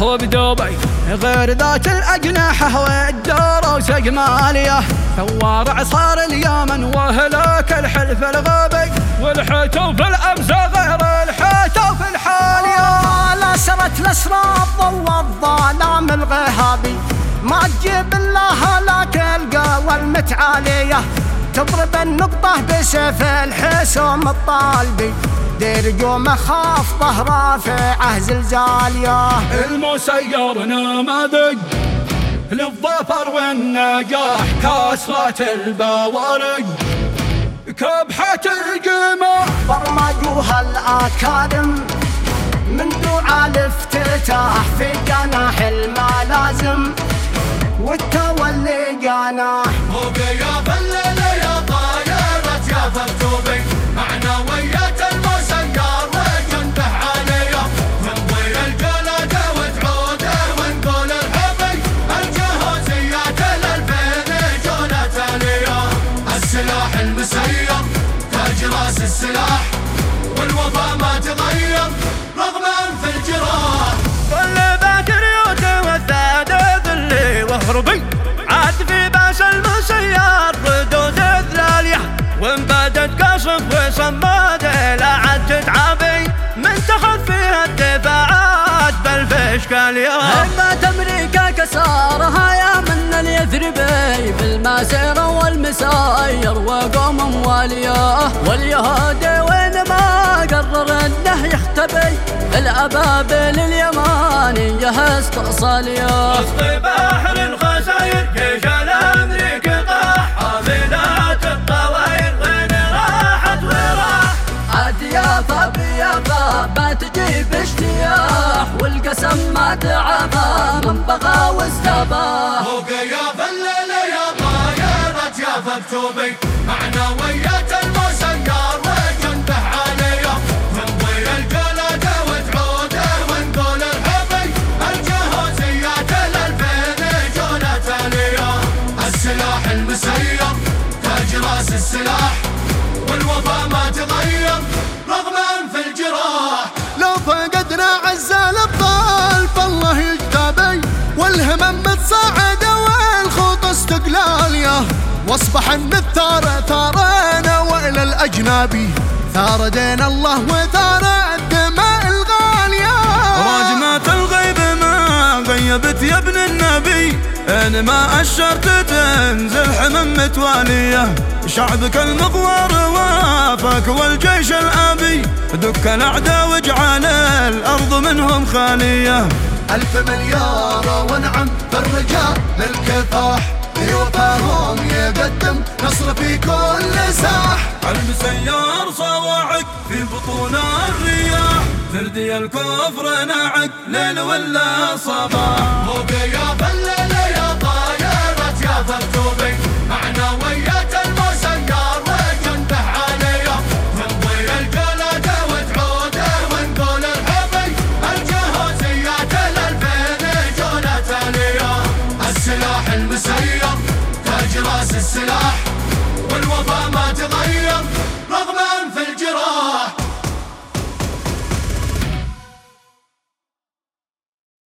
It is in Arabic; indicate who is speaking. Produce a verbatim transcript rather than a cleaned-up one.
Speaker 1: وهو بدبي،
Speaker 2: غير ذات الأجنحة والدروس جمالية، ثوار عصار اليمن وهلاك الحلف الغبي،
Speaker 1: والحيتوف الأمس غير الحيتوف الحالية.
Speaker 3: لا سرت الأسراب والظلام الغهابي، ما تجيب إلا هلاك القوى المتعالية، تضرب النقطة بسيف الحسوم الطالبي، دير قوم خاف ظهره في عهد زلزاليه.
Speaker 1: المسير نماذج للظفر والنجاح، كسرة البوارق كبحة الجماح،
Speaker 3: برمجوها الأكارم من دعاء الافتتاح، في جناح الملازم والتولي جناح.
Speaker 4: وقيا الليلة يا طايرة يا فكتوبي، معنويات المسير وجنده عالية، نمضي الجلادة وتعوده ونقول الحبي، الجهوزيات الألفين جولة تالية. السلاح المسير تاج راس السلاح، والوفا ما تغير رغم أنف الجراح.
Speaker 5: كل باكر يوتي والثاد ذلي وهربي، عاد في باس المسير ردود ذلالية، وانبدت قصف وصماد لا عاد تتعابي، منتخب فيها الدفاعات بل في اشكاليه.
Speaker 6: هبات امريكا كسارها يا من اليثربي، بالماسير والمساير وقوم مواليه، واليهودي وين ما قرر انه يختبي، الابابيل اليمانيه استئصاليه.
Speaker 5: وسط بحر الخساير جيش الامريكي طاح، حافلات الطواير وين راحت وراح،
Speaker 6: عاد يافا بيافا ما تجيب اجتياح، والقسم ما تعافى من بغى واستباح.
Speaker 4: وقيا الليلة يا طايرة يا فكتوبي، معنويات المسير وجنده عالية، نمضي الجلادة وتعوده ونقول الحبي، الجهوزيات الألفين جولة تالية. السلاح المسير تاج راس السلاح، والوفا ما تغير رغم أنف الجراح.
Speaker 7: لو فقدنا عز الأبطال فالله يجتبي، والهمم متصاعدة والخوط استقلالية، واصبح النثار ثارنا وإلى الأجنبي، ثار دين الله وثار الدماء الغالية.
Speaker 5: راجمات الغيب ما غيبت يا ابن النبي، ان ما أشرت تنزل حمم متوالية، شعبك المغوار وافك والجيش الآبي، دك الأعداء واجعل الأرض منهم خالية.
Speaker 7: ألف مليار ونعم بالرجال للكفاح، بوفاهم يقدم نصر في كل ساح.
Speaker 5: المسير صواعق في بطون الرياح، ثردي الكفر نعق ليل ولا صباح.
Speaker 4: وقيا الليلة يا طايرة يا فكتوبي، معنويات المسير وجنده عالية، نمضي الجلادة وتعوده ونقول الحبي، الجهوزيات الألفين جولة تالية. السلاح المسير تاج راس السلاح،